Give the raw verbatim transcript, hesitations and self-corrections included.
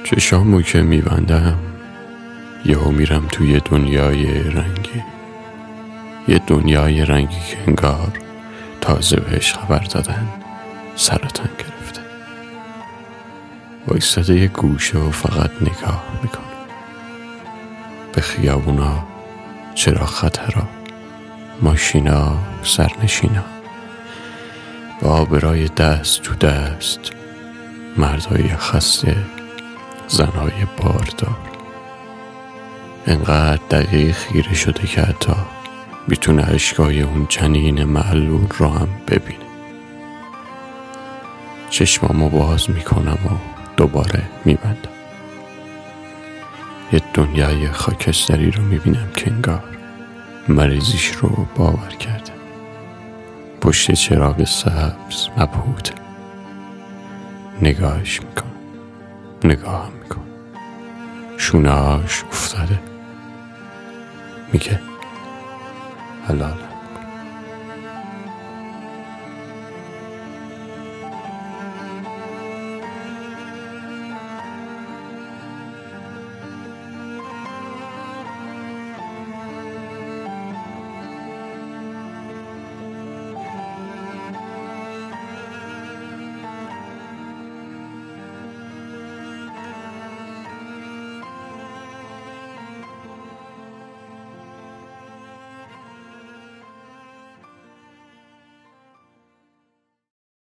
چشامو که میبندم یهو میرم توی دنیای رنگی، یه دنیای رنگی که انگار تازه بهش خبر دادن سرطان گرفته. وایستاده یه گوشه و فقط نگاه میکنه به خیابونا، چرا خطرها، ماشینا، سرنشینا، با آبرای دست تو دست، مردای خسته، زنهای باردار. انقدر دقیق خیره شده که حتی میتونه اشکای اون جنین معلول رو هم ببینه. چشمامو باز میکنم و دوباره میبندم. یه دنیای خاکستری رو میبینم که انگار مریضیش رو باور کرده. پشت چراغ سبز مبهوت نگاهش میکنم، نگاهم میکنم، شونه‌هاش افتاده، میگه حلاله.